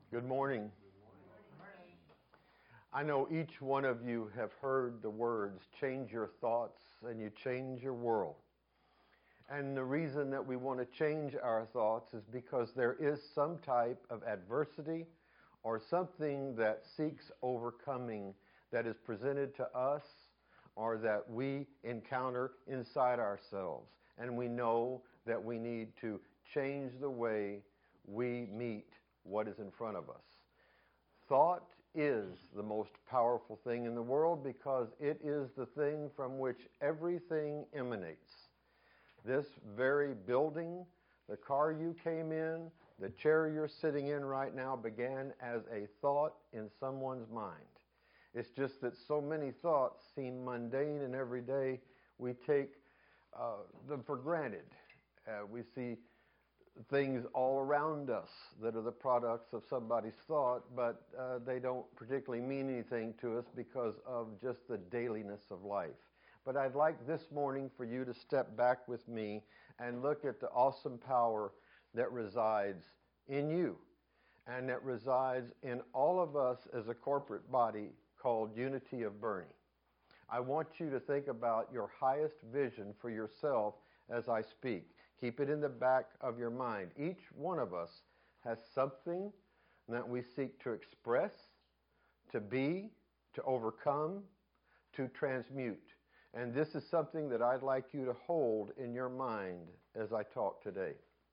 Good morning. I know each one of you have heard the words, change your thoughts and you change your world. And the reason that we want to change our thoughts is because there is some type of adversity or something that seeks overcoming that is presented to us or that we encounter inside ourselves. And we know that we need to change the way we meet what is in front of us. Thought is the most powerful thing in the world because it is the thing from which everything emanates. This very building, the car you came in, the chair you're sitting in right now began as a thought in someone's mind. It's just that so many thoughts seem mundane and every day we take them for granted. We see things all around us that are the products of somebody's thought, but they don't particularly mean anything to us because of just the dailiness of life. But I'd like this morning for you to step back with me and look at the awesome power that resides in you and that resides in all of us as a corporate body called Unity of Boerne. I want you to think about your highest vision for yourself as I speak. Keep it in the back of your mind. Each one of us has something that we seek to express, to be, to overcome, to transmute. And this is something that I'd like you to hold in your mind as I talk today.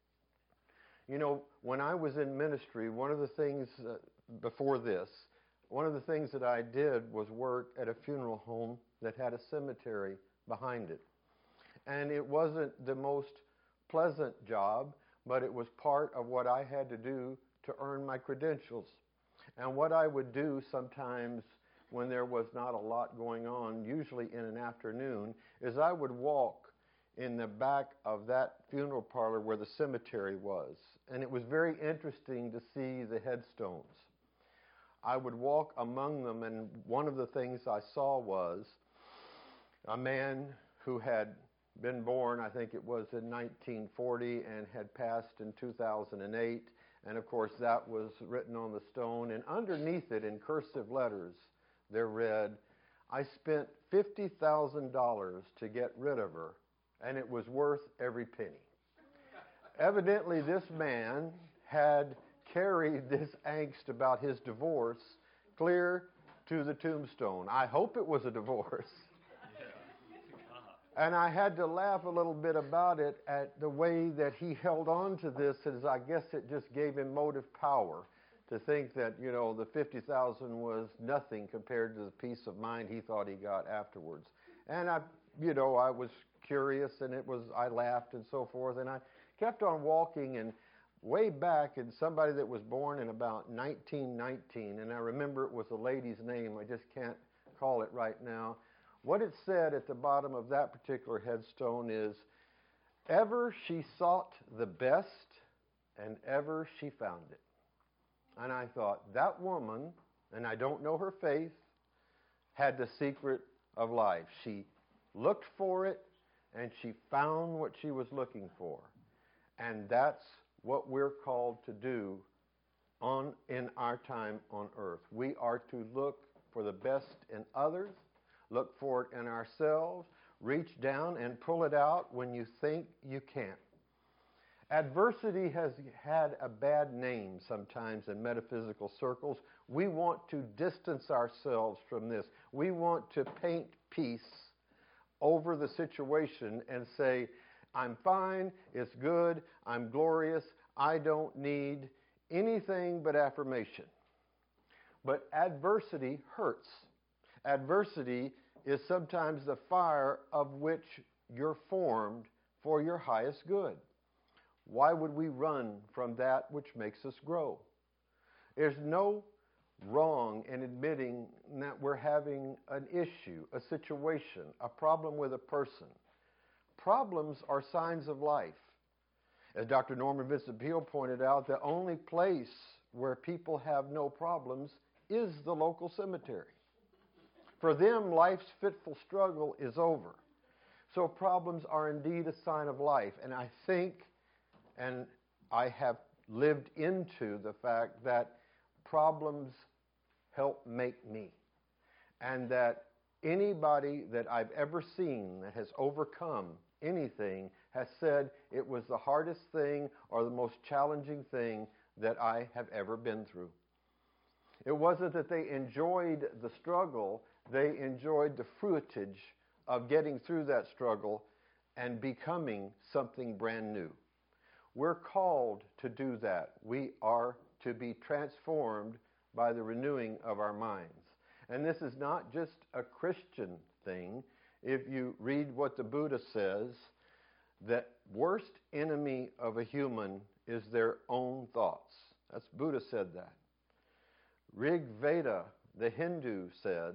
You know, when I was in ministry, one of the things before this, one of the things that I did was work at a funeral home that had a cemetery behind it. And it wasn't the most pleasant job, but it was part of what I had to do to earn my credentials. And what I would do sometimes when there was not a lot going on, usually in an afternoon, is I would walk in the back of that funeral parlor where the cemetery was. And it was very interesting to see the headstones. I would walk among them, and one of the things I saw was a man who had been born, I think it was in 1940, and had passed in 2008. And of course, that was written on the stone. And underneath it, in cursive letters, there read, I spent $50,000 to get rid of her, and it was worth every penny. Evidently, this man had carried this angst about his divorce clear to the tombstone. I hope it was a divorce. And I had to laugh a little bit about it at the way that he held on to this, as I guess it just gave him motive power to think that, you know, the $50,000 was nothing compared to the peace of mind he thought he got afterwards. And I was curious, and I laughed and so forth, and I kept on walking, and way back in somebody that was born in about 1919, and I remember it was a lady's name, I just can't call it right now. What it said at the bottom of that particular headstone is, ever she sought the best, and ever she found it. And I thought, that woman, and I don't know her faith, had the secret of life. She looked for it, and she found what she was looking for. And that's what we're called to do in our time on earth. We are to look for the best in others, look for it in ourselves, reach down and pull it out when you think you can't. Adversity has had a bad name sometimes in metaphysical circles. We want to distance ourselves from this. We want to paint peace over the situation and say, I'm fine, it's good, I'm glorious, I don't need anything but affirmation. But adversity hurts. Adversity is sometimes the fire of which you're formed for your highest good. Why would we run from that which makes us grow? There's no wrong in admitting that we're having an issue, a situation, a problem with a person. Problems are signs of life. As Dr. Norman Vincent Peale pointed out, the only place where people have no problems is the local cemetery. For them, life's fitful struggle is over. So problems are indeed a sign of life. And I think, and I have lived into the fact that problems help make me. And that anybody that I've ever seen that has overcome anything has said it was the hardest thing or the most challenging thing that I have ever been through. It wasn't that they enjoyed the struggle, they enjoyed the fruitage of getting through that struggle and becoming something brand new. We're called to do that. We are to be transformed by the renewing of our minds. And this is not just a Christian thing. If you read what the Buddha says, the worst enemy of a human is their own thoughts. That's Buddha said that. Rig Veda, the Hindu, said,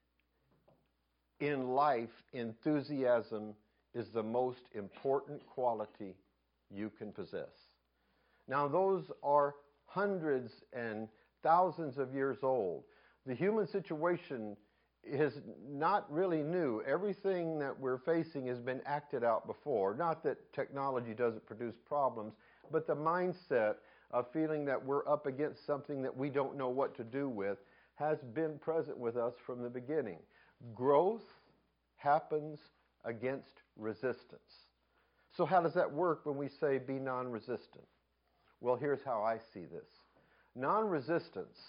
in life, enthusiasm is the most important quality you can possess. Now, those are hundreds and thousands of years old. The human situation is not really new. Everything that we're facing has been acted out before. Not that technology doesn't produce problems, but the mindset of feeling that we're up against something that we don't know what to do with has been present with us from the beginning. Growth happens against resistance. So how does that work when we say be non-resistant? Well, here's how I see this. Non-resistance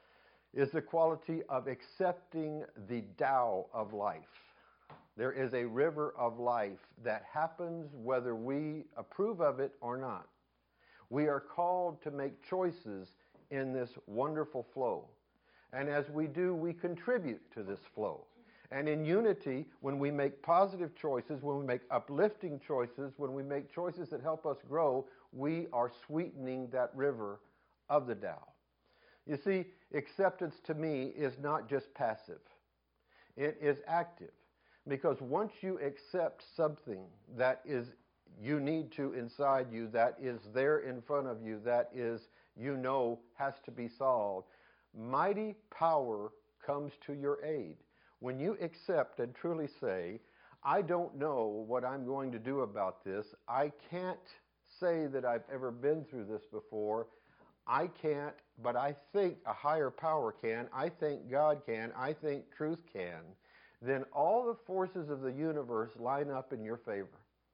is the quality of accepting the Tao of life. There is a river of life that happens whether we approve of it or not. We are called to make choices in this wonderful flow. And as we do, we contribute to this flow. And in unity, when we make positive choices, when we make uplifting choices, when we make choices that help us grow, we are sweetening that river of the Tao. You see, acceptance to me is not just passive. It is active. Because once you accept something that is you need to inside you, that is there in front of you, that is, you know, has to be solved, mighty power comes to your aid. When you accept and truly say, I don't know what I'm going to do about this. I can't say that I've ever been through this before. I can't, but I think a higher power can. I think God can. I think truth can. Then all the forces of the universe line up in your favor.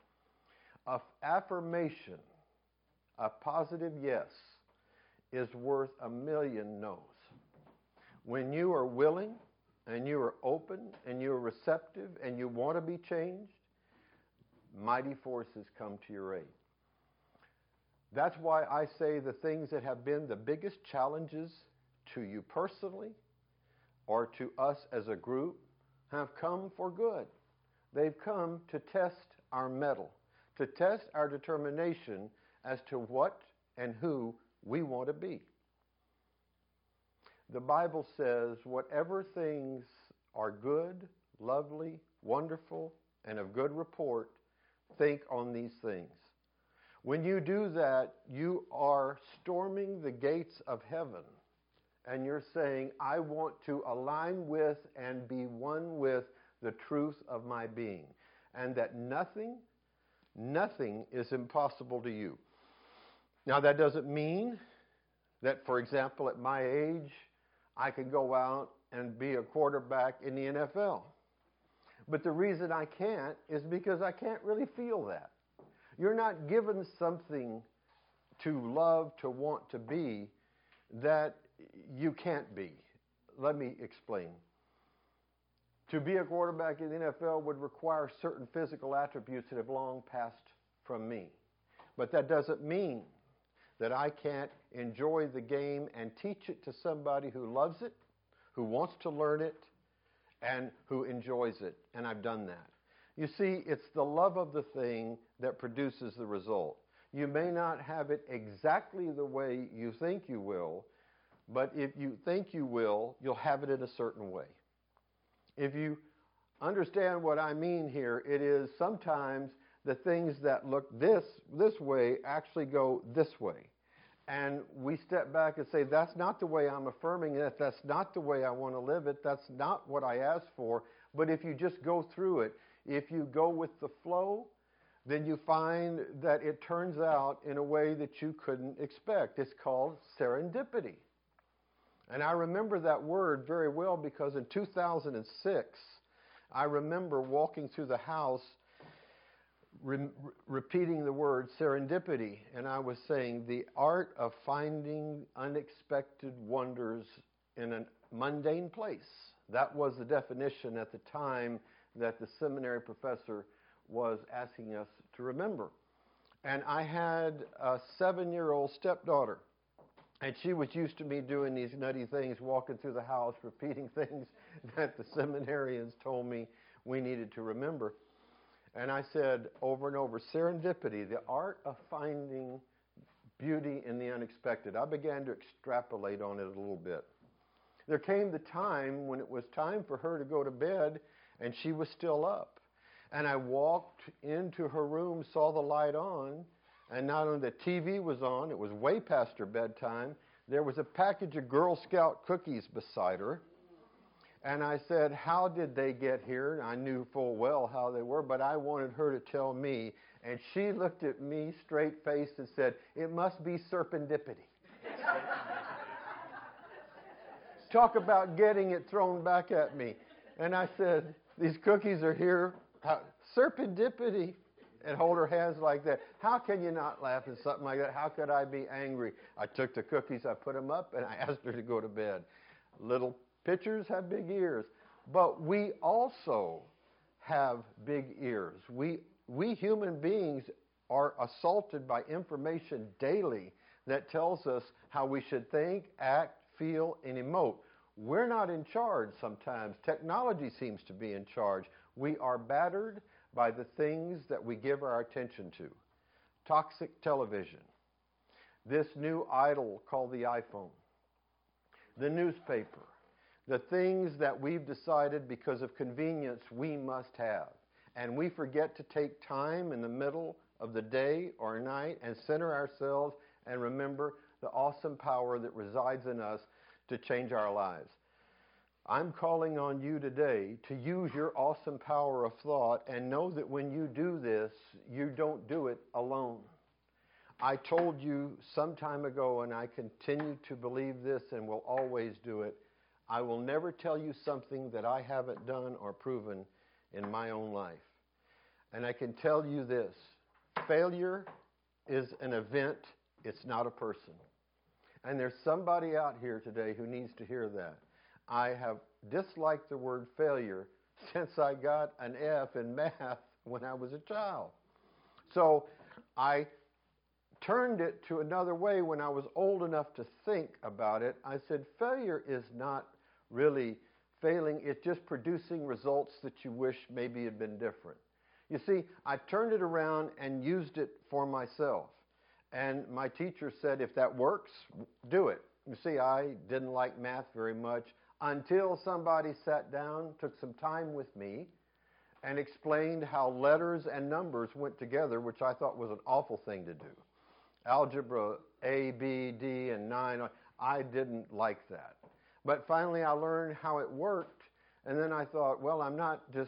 An affirmation, a positive yes, is worth 1,000,000 no's. When you are willing and you are open and you are receptive and you want to be changed, mighty forces come to your aid. That's why I say the things that have been the biggest challenges to you personally or to us as a group have come for good. They've come to test our mettle, to test our determination as to what and who we want to be. The Bible says, whatever things are good, lovely, wonderful, and of good report, think on these things. When you do that, you are storming the gates of heaven, and you're saying, I want to align with and be one with the truth of my being, and that nothing is impossible to you. Now, that doesn't mean that, for example, at my age, I can go out and be a quarterback in the NFL. But the reason I can't is because I can't really feel that. You're not given something to love, to want to be, that you can't be. Let me explain. To be a quarterback in the NFL would require certain physical attributes that have long passed from me. But that doesn't mean that I can't enjoy the game and teach it to somebody who loves it, who wants to learn it, and who enjoys it. And I've done that. You see, it's the love of the thing that produces the result. You may not have it exactly the way you think you will, but if you think you will, you'll have it in a certain way. If you understand what I mean here, it is sometimes the things that look this way actually go this way. And we step back and say, that's not the way I'm affirming it. That's not the way I want to live it. That's not what I asked for. But if you just go through it, if you go with the flow, then you find that it turns out in a way that you couldn't expect. It's called serendipity. And I remember that word very well because in 2006, I remember walking through the house repeating the word serendipity. And I was saying the art of finding unexpected wonders in a mundane place. That was the definition at the time that the seminary professor was asking us to remember. And I had a 7-year-old stepdaughter. And she was used to me doing these nutty things, walking through the house, repeating things that the seminarians told me we needed to remember. And I said over and over, serendipity, the art of finding beauty in the unexpected. I began to extrapolate on it a little bit. There came the time when it was time for her to go to bed, and she was still up. And I walked into her room, saw the light on, and not only the TV was on, it was way past her bedtime. There was a package of Girl Scout cookies beside her. And I said, how did they get here? And I knew full well how they were, but I wanted her to tell me. And she looked at me straight-faced and said, it must be serendipity. Talk about getting it thrown back at me. And I said, these cookies are here. Serendipity. And hold her hands like that. How can you not laugh at something like that? How could I be angry? I took the cookies, I put them up, and I asked her to go to bed. Little pitchers have big ears. But we also have big ears. We human beings are assaulted by information daily that tells us how we should think, act, feel, and emote. We're not in charge sometimes. Technology seems to be in charge. We are battered by the things that we give our attention to. Toxic television, this new idol called the iPhone, the newspaper, the things that we've decided because of convenience we must have. And we forget to take time in the middle of the day or night and center ourselves and remember the awesome power that resides in us to change our lives. I'm calling on you today to use your awesome power of thought and know that when you do this, you don't do it alone. I told you some time ago, and I continue to believe this and will always do it, I will never tell you something that I haven't done or proven in my own life. And I can tell you this, failure is an event, it's not a person. And there's somebody out here today who needs to hear that. I have disliked the word failure since I got an F in math when I was a child. So I turned it to another way when I was old enough to think about it. I said, failure is not really failing, it's just producing results that you wish maybe had been different. You see, I turned it around and used it for myself. And my teacher said, if that works, do it. You see, I didn't like math very much until somebody sat down, took some time with me, and explained how letters and numbers went together, which I thought was an awful thing to do. Algebra, A, B, D, and 9, I didn't like that. But finally I learned how it worked, and then I thought, well, I'm not just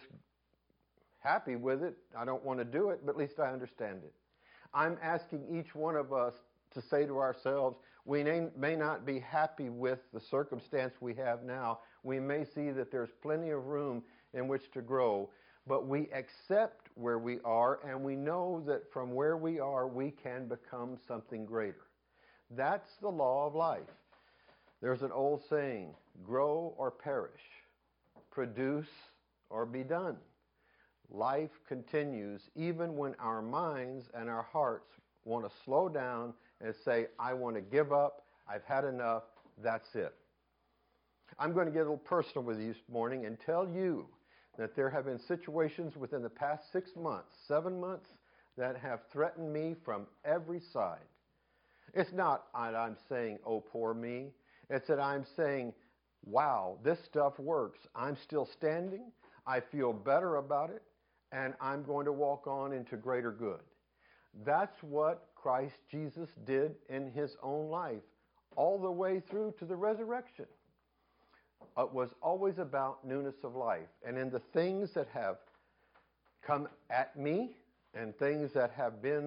happy with it. I don't want to do it, but at least I understand it. I'm asking each one of us to say to ourselves, we may not be happy with the circumstance we have now. We may see that there's plenty of room in which to grow, but we accept where we are, and we know that from where we are, we can become something greater. That's the law of life. There's an old saying, grow or perish, produce or be done. Life continues even when our minds and our hearts want to slow down and say, I want to give up, I've had enough, that's it. I'm going to get a little personal with you this morning and tell you that there have been situations within the past 6 months, 7 months, that have threatened me from every side. It's not that I'm saying, oh, poor me. It's that I'm saying, wow, this stuff works. I'm still standing. I feel better about it. And I'm going to walk on into greater good. That's what Christ Jesus did in his own life, all the way through to the resurrection. It was always about newness of life. And in the things that have come at me and things that have been that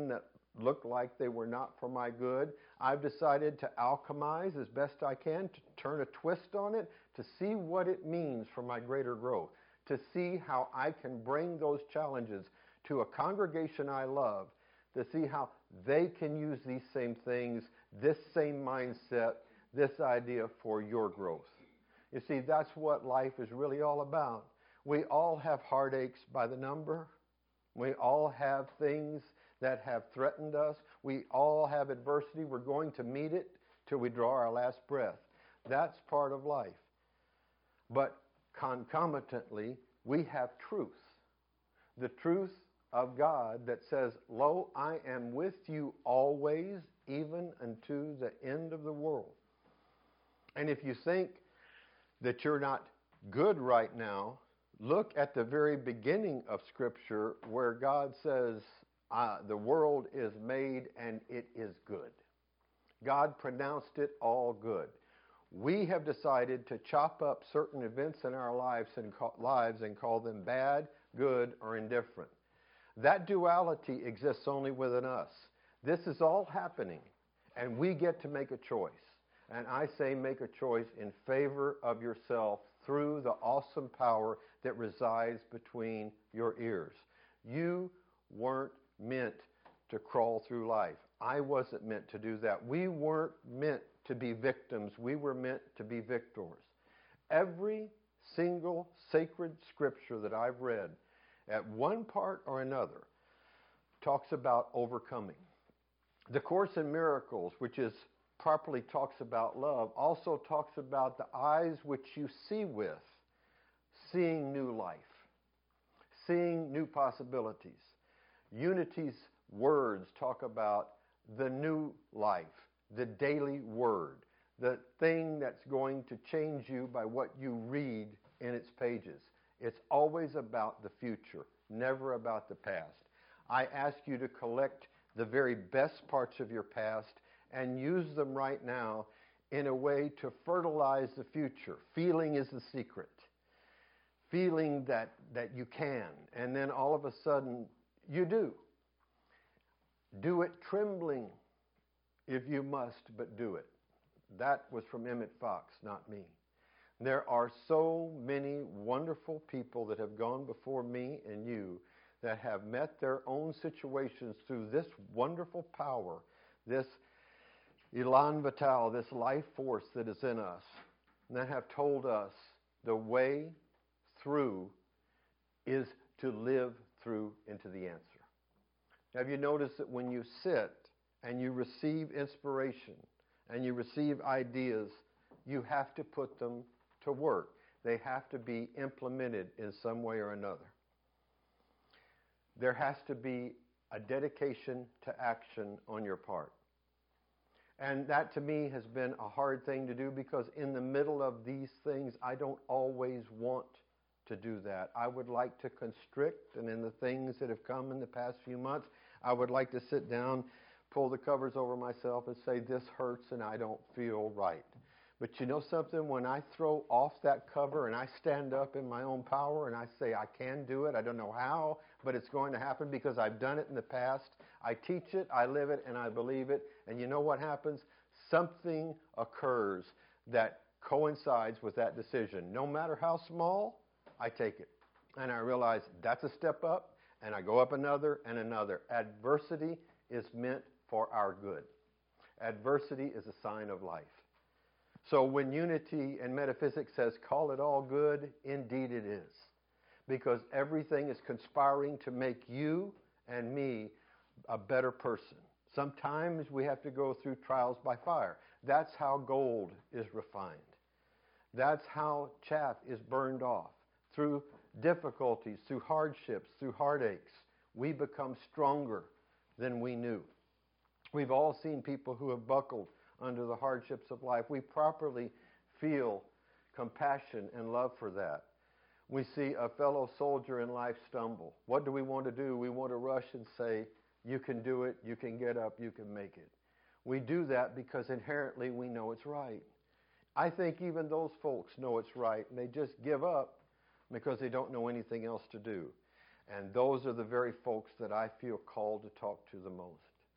looked like they were not for my good. I've decided to alchemize as best I can, to turn a twist on it, to see what it means for my greater growth, to see how I can bring those challenges to a congregation I love, to see how they can use these same things, this same mindset, this idea for your growth. You see, that's what life is really all about. We all have heartaches by the number. We all have things that have threatened us. We all have adversity. We're going to meet it till we draw our last breath. That's part of life. But concomitantly, we have truth. The truth of God that says, "Lo, I am with you always, even unto the end of the world." And if you think that you're not good right now, look at the very beginning of Scripture where God says, the world is made and it is good. God pronounced it all good. We have decided to chop up certain events in our lives and call them bad, good, or indifferent. That duality exists only within us. This is all happening, and we get to make a choice. And I say make a choice in favor of yourself through the awesome power that resides between your ears. You weren't meant to crawl through life. I wasn't meant to do that. We weren't meant to be victims. We were meant to be victors. Every single sacred scripture that I've read, at one part or another, talks about overcoming. The Course in Miracles, which is properly talks about love, also talks about the eyes which you see with, seeing new life, seeing new possibilities. Unity's words talk about the new life, the daily word, the thing that's going to change you by what you read in its pages. It's always about the future, never about the past. I ask you to collect the very best parts of your past and use them right now in a way to fertilize the future. Feeling is the secret. Feeling that you can, and then all of a sudden you do. Do it trembling if you must, but do it. That was from Emmett Fox, not me. There are so many wonderful people that have gone before me and you that have met their own situations through this wonderful power, this Elan Vital, this life force that is in us, and that have told us the way through is to live through into the answer. Have you noticed that when you sit and you receive inspiration and you receive ideas, you have to put them to work. They have to be implemented in some way or another. There has to be a dedication to action on your part. And that to me has been a hard thing to do because in the middle of these things, I don't always want to do that. I would like to constrict, and in the things that have come in the past few months, I would like to sit down, pull the covers over myself and say, this hurts and I don't feel right. But you know something? When I throw off that cover and I stand up in my own power and I say, I can do it, I don't know how, but it's going to happen because I've done it in the past. I teach it, I live it, and I believe it. And you know what happens? Something occurs that coincides with that decision. No matter how small, I take it. And I realize that's a step up, and I go up another and another. Adversity is meant for our good. Adversity is a sign of life. So when Unity and Metaphysics says, call it all good, indeed it is. Because everything is conspiring to make you and me a better person. Sometimes we have to go through trials by fire. That's how gold is refined. That's how chaff is burned off. Through difficulties, through hardships, through heartaches, we become stronger than we knew. We've all seen people who have buckled under the hardships of life. We properly feel compassion and love for that. We see a fellow soldier in life stumble. What do we want to do? We want to rush and say, you can do it, you can get up, you can make it. We do that because inherently we know it's right. I think even those folks know it's right, and they just give up because they don't know anything else to do. And those are the very folks that I feel called to talk to the most.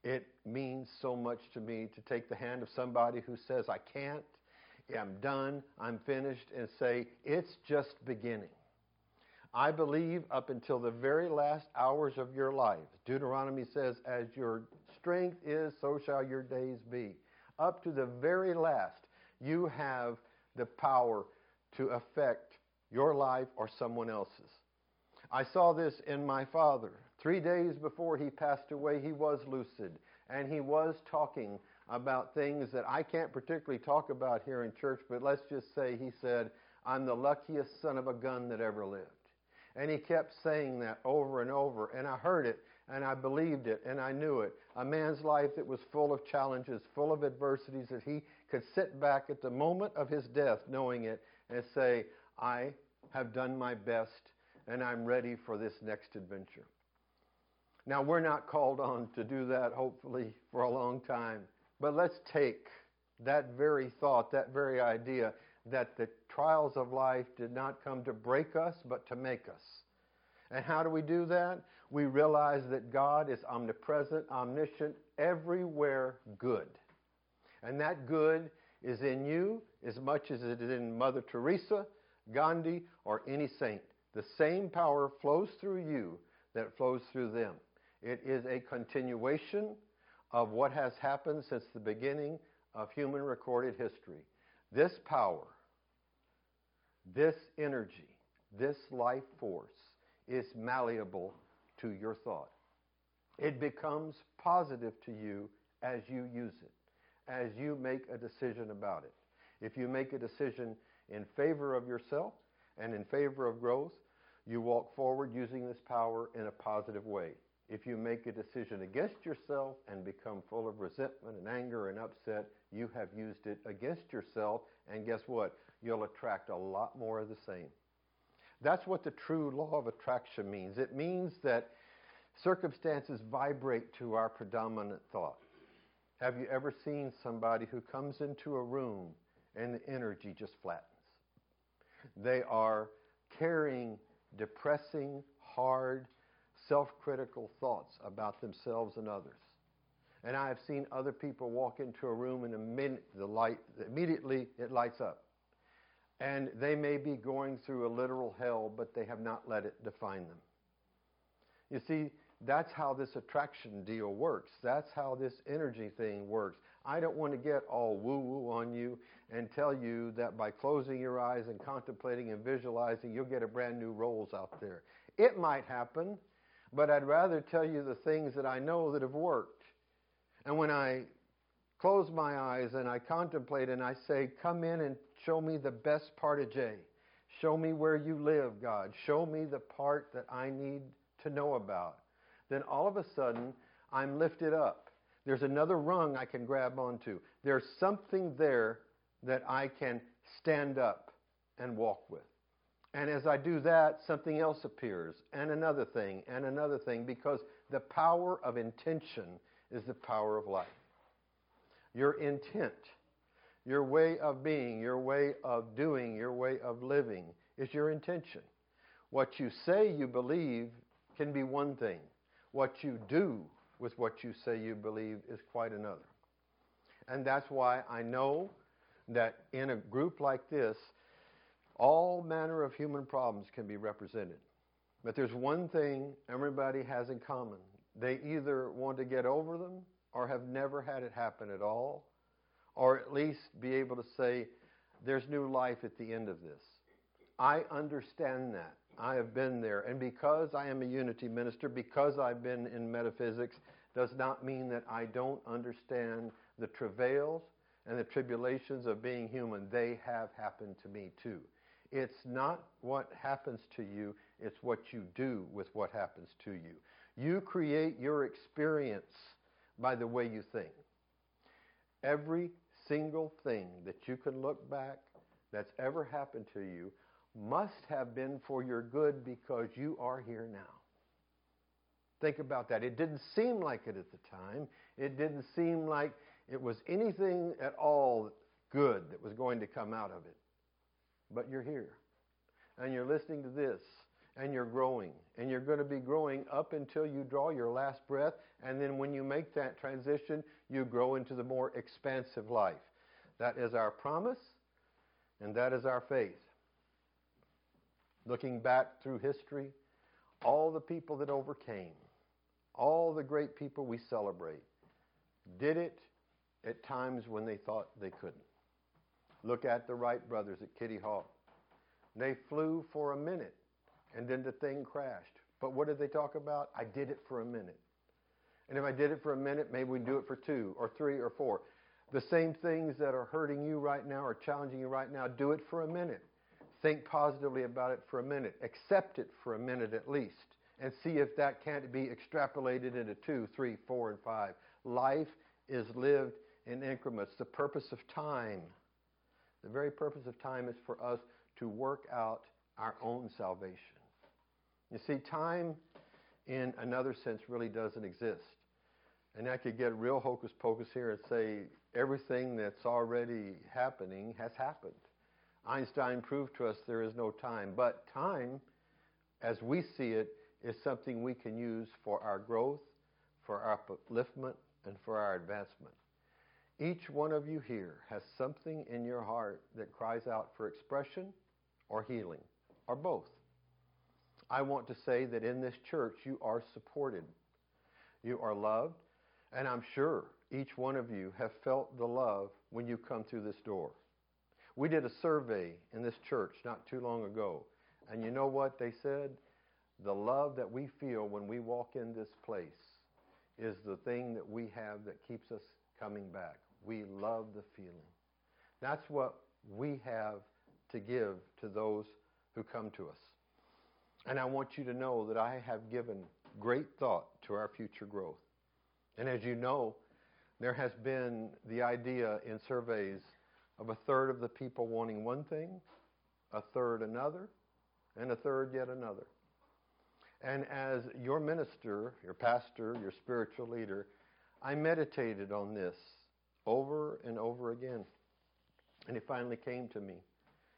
It means so much to me to take the hand of somebody who says, I can't, I'm done, I'm finished, and say, it's just beginning. I believe up until the very last hours of your life, Deuteronomy says, as your strength is, so shall your days be. Up to the very last, you have the power to affect your life or someone else's. I saw this in my father. 3 days before he passed away, he was lucid, and he was talking about things that I can't particularly talk about here in church, but let's just say he said, I'm the luckiest son of a gun that ever lived. And he kept saying that over and over, and I heard it, and I believed it, and I knew it. A man's life that was full of challenges, full of adversities, that he could sit back at the moment of his death knowing it and say, I have done my best, and I'm ready for this next adventure. Now, we're not called on to do that, hopefully, for a long time. But let's take that very thought, that very idea, that the trials of life did not come to break us, but to make us. And how do we do that? We realize that God is omnipresent, omniscient, everywhere good. And that good is in you as much as it is in Mother Teresa, Gandhi, or any saint. The same power flows through you that flows through them. It is a continuation of what has happened since the beginning of human recorded history. This power, this energy, this life force is malleable to your thought. It becomes positive to you as you use it, as you make a decision about it. If you make a decision in favor of yourself and in favor of growth, you walk forward using this power in a positive way. If you make a decision against yourself and become full of resentment and anger and upset, you have used it against yourself, and guess what? You'll attract a lot more of the same. That's what the true law of attraction means. It means that circumstances vibrate to our predominant thought. Have you ever seen somebody who comes into a room and the energy just flattens? They are carrying depressing, hard, self-critical thoughts about themselves and others. And I have seen other people walk into a room and immediately it lights up. And they may be going through a literal hell, but they have not let it define them. You see, that's how this attraction deal works. That's how this energy thing works. I don't want to get all woo-woo on you and tell you that by closing your eyes and contemplating and visualizing, you'll get a brand new Rolls out there. It might happen, but I'd rather tell you the things that I know that have worked. And when I close my eyes and I contemplate and I say, come in and show me the best part of Jay. Show me where you live, God. Show me the part that I need to know about. Then all of a sudden, I'm lifted up. There's another rung I can grab onto. There's something there that I can stand up and walk with. And as I do that, something else appears, and another thing, because the power of intention is the power of life. Your intent, your way of being, your way of doing, your way of living is your intention. What you say you believe can be one thing. What you do with what you say you believe is quite another. And that's why I know that in a group like this, all manner of human problems can be represented. But there's one thing everybody has in common. They either want to get over them or have never had it happen at all, or at least be able to say, there's new life at the end of this. I understand that. I have been there. And because I am a unity minister, because I've been in metaphysics, does not mean that I don't understand the travails and the tribulations of being human. They have happened to me too. It's not what happens to you, it's what you do with what happens to you. You create your experience by the way you think. Every single thing that you can look back that's ever happened to you must have been for your good because you are here now. Think about that. It didn't seem like it at the time. It didn't seem like it was anything at all good that was going to come out of it. But you're here, and you're listening to this, and you're growing. And you're going to be growing up until you draw your last breath. And then when you make that transition, you grow into the more expansive life. That is our promise, and that is our faith. Looking back through history, all the people that overcame, all the great people we celebrate, did it at times when they thought they couldn't. Look at the Wright brothers at Kitty Hawk. They flew for a minute, and then the thing crashed. But what did they talk about? I did it for a minute. And if I did it for a minute, maybe we do it for 2 or 3 or 4. The same things that are hurting you right now or challenging you right now, do it for a minute. Think positively about it for a minute. Accept it for a minute at least. And see if that can't be extrapolated into 2, 3, 4, and 5. Life is lived in increments. The purpose of time, the very purpose of time is for us to work out our own salvation. You see, time in another sense really doesn't exist. And I could get real hocus pocus here and say everything that's already happening has happened. Einstein proved to us there is no time. But time, as we see it, is something we can use for our growth, for our upliftment, and for our advancement. Each one of you here has something in your heart that cries out for expression or healing, or both. I want to say that in this church you are supported. You are loved, and I'm sure each one of you have felt the love when you come through this door. We did a survey in this church not too long ago, and you know what they said? The love that we feel when we walk in this place is the thing that we have that keeps us coming back. We love the feeling. That's what we have to give to those who come to us. And I want you to know that I have given great thought to our future growth. And as you know, there has been the idea in surveys of a third of the people wanting one thing, a third another, and a third yet another. And as your minister, your pastor, your spiritual leader, I meditated on this over and over again. And it finally came to me.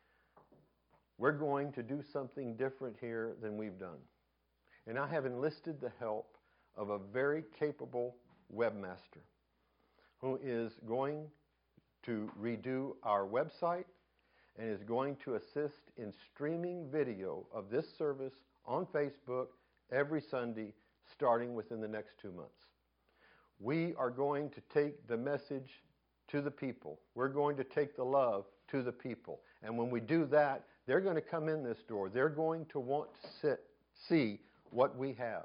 We're going to do something different here than we've done. And I have enlisted the help of a very capable webmaster who is going to redo our website and is going to assist in streaming video of this service on Facebook every Sunday starting within the next 2 months. We are going to take the message to the people. We're going to take the love to the people. And when we do that, they're going to come in this door. They're going to want to see what we have.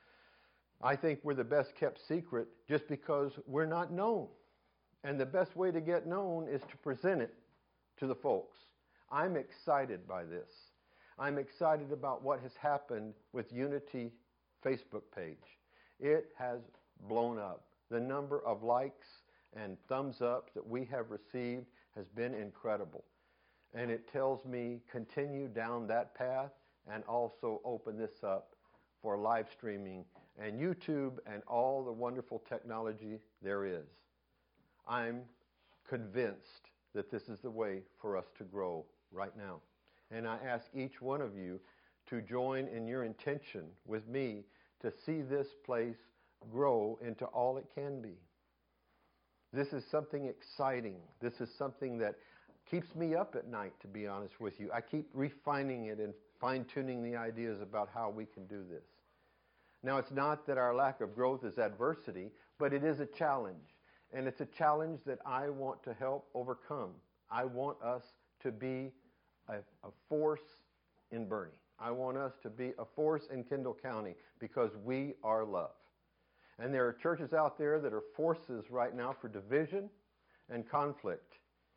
I think we're the best kept secret just because we're not known. And the best way to get known is to present it to the folks. I'm excited by this. I'm excited about what has happened with Unity Facebook page. It has blown up. The number of likes and thumbs up that we have received has been incredible. And it tells me continue down that path and also open this up for live streaming and YouTube and all the wonderful technology there is. I'm convinced that this is the way for us to grow right now. And I ask each one of you to join in your intention with me to see this place grow into all it can be. This is something exciting. This is something that keeps me up at night, to be honest with you. I keep refining it and fine-tuning the ideas about how we can do this. Now, it's not that our lack of growth is adversity, but it is a challenge. And it's a challenge that I want to help overcome. I want us to be a force in Boerne. I want us to be a force in Kendall County because we are love. And there are churches out there that are forces right now for division and conflict.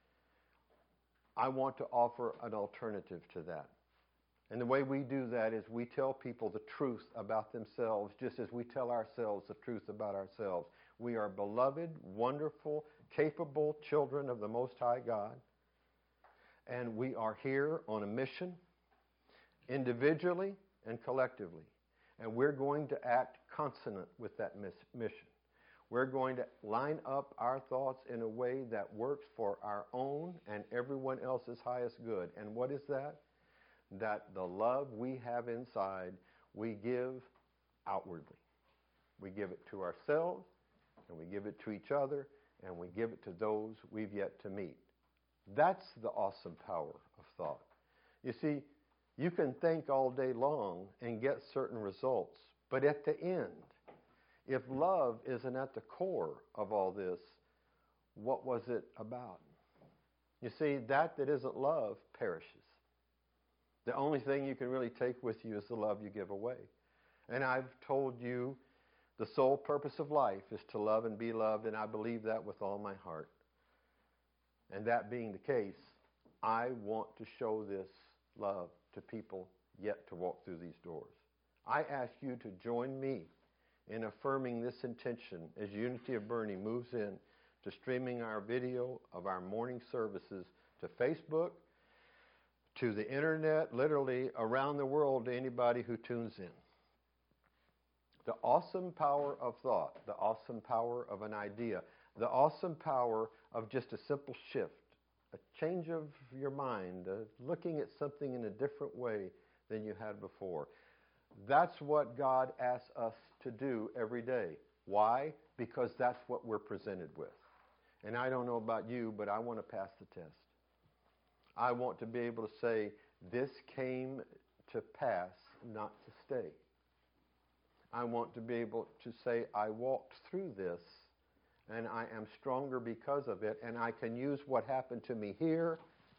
I want to offer an alternative to that. And the way we do that is we tell people the truth about themselves just as we tell ourselves the truth about ourselves. We are beloved, wonderful, capable children of the Most High God. And we are here on a mission, individually and collectively. And we're going to act consonant with that mission. We're going to line up our thoughts in a way that works for our own and everyone else's highest good. And what is that? that the love we have inside, we give outwardly. We give it to ourselves, and we give it to each other, and we give it to those we've yet to meet. That's the awesome power of thought. You see, you can think all day long and get certain results, but at the end, if love isn't at the core of all this, what was it about? You see, that isn't love perishes. The only thing you can really take with you is the love you give away. And I've told you the sole purpose of life is to love and be loved, and I believe that with all my heart. And that being the case, I want to show this love to people yet to walk through these doors. I ask you to join me in affirming this intention as Unity of Boerne moves in to streaming our video of our morning services to Facebook, to the internet, literally around the world to anybody who tunes in. The awesome power of thought, the awesome power of an idea, the awesome power of just a simple shift, a change of your mind, looking at something in a different way than you had before. That's what God asks us to do every day. Why? Because that's what we're presented with. And I don't know about you, but I want to pass the test. I want to be able to say, this came to pass, not to stay. I want to be able to say, I walked through this, and I am stronger because of it, and I can use what happened to me here.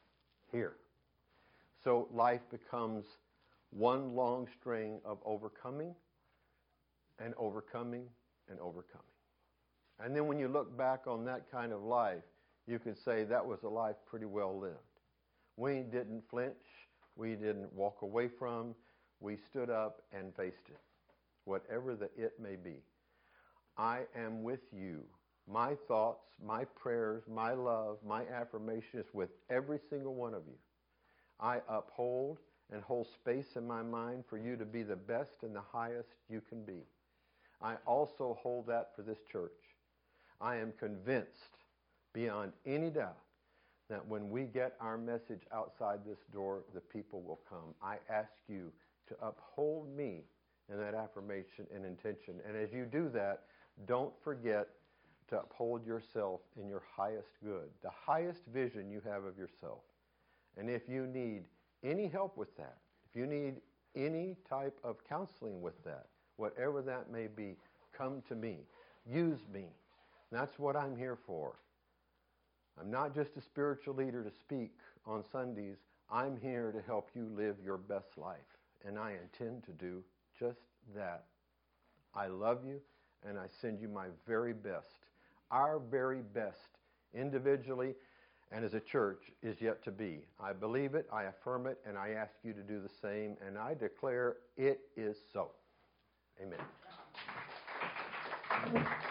So life becomes one long string of overcoming and overcoming and overcoming. And then when you look back on that kind of life, you can say that was a life pretty well lived. We didn't flinch. We didn't walk away from. We stood up and faced it, whatever the it may be. I am with you. My thoughts, my prayers, my love, my affirmation is with every single one of you. I uphold and hold space in my mind for you to be the best and the highest you can be. I also hold that for this church. I am convinced beyond any doubt that when we get our message outside this door, the people will come. I ask you to uphold me in that affirmation and intention. And as you do that, don't forget to uphold yourself in your highest good, the highest vision you have of yourself. And if you need any help with that, if you need any type of counseling with that, whatever that may be, come to me. Use me. That's what I'm here for. I'm not just a spiritual leader to speak on Sundays. I'm here to help you live your best life. And I intend to do just that. I love you, and I send you my very best. Our very best, individually and as a church, is yet to be. I believe it, I affirm it, and I ask you to do the same, and I declare it is so. Amen.